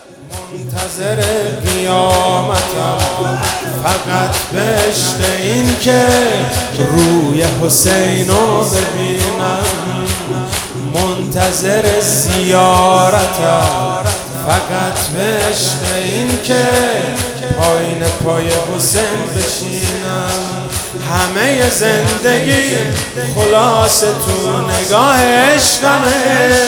منتظر قیامتم فقط به عشق این که روی حسینو ببینم. منتظر زیارتم فقط به عشق این که پایین پای حسین بشینم. همه زندگی خلاص تو نگاه عشقمه،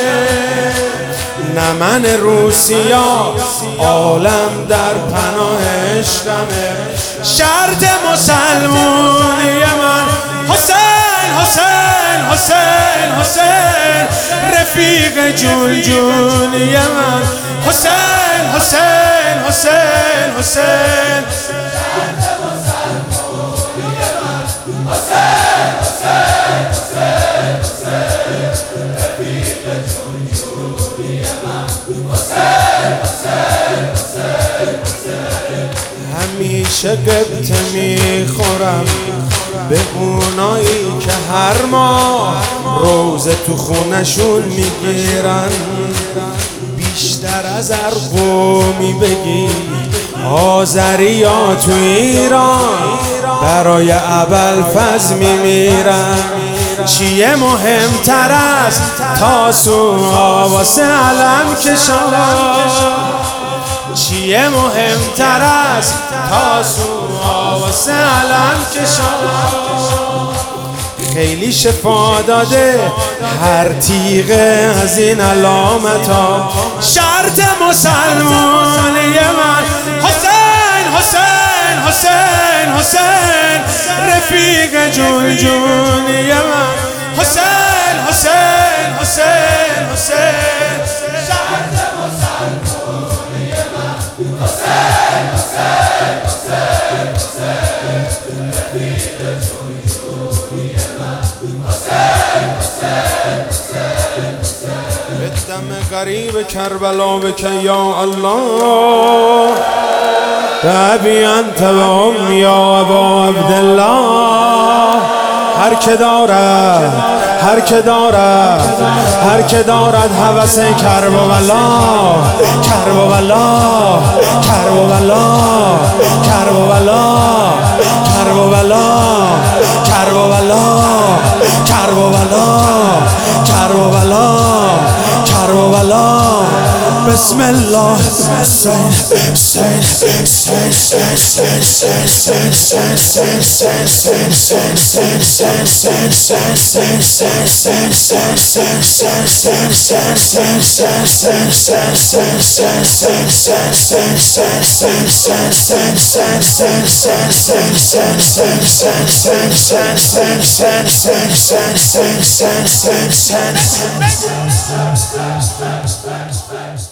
نه من روسیا عالم در پناه عشقمه. شرط مسلمونی من حسین حسین حسین حسین، رفیق جون جونی من حسین حسین حسین حسین. شرط مسلمونی من حسین حسین حسین حسین، رفیق جون جونی من حسین حسین حسین حسین. همیشه قبطه میخورم به اونایی که هر ماه روزه تو خونشون میگیرن. بیشتر از ارقومی بگی آذریا تو ایران برای ابوالفضل میمیرن. چیه مهمتر از تاسوعا واسه علم کشان؟ چیه مهمتر از تاسوعا واسه علم کشان؟ خیلی شفا داده هر تیغه از این علامتا. شرط مسلمانی من حسین حسین حسین حسین، رفیق جون جونی من حسین حسین حسین حسین. شرط مسلمانی من حسین حسین حسین حسین، رفیق جون جونی من حسین حسین حسین حسین. به دم غریب کربلا بکن یا الله، بابی انت و ام یا ابا عبدالله. هر که دارد هر که دارد هوس کربلا کربلا کربلا کربلا کربلا کربلا کربلا کربلا کربلا. بسم الله. Thanks.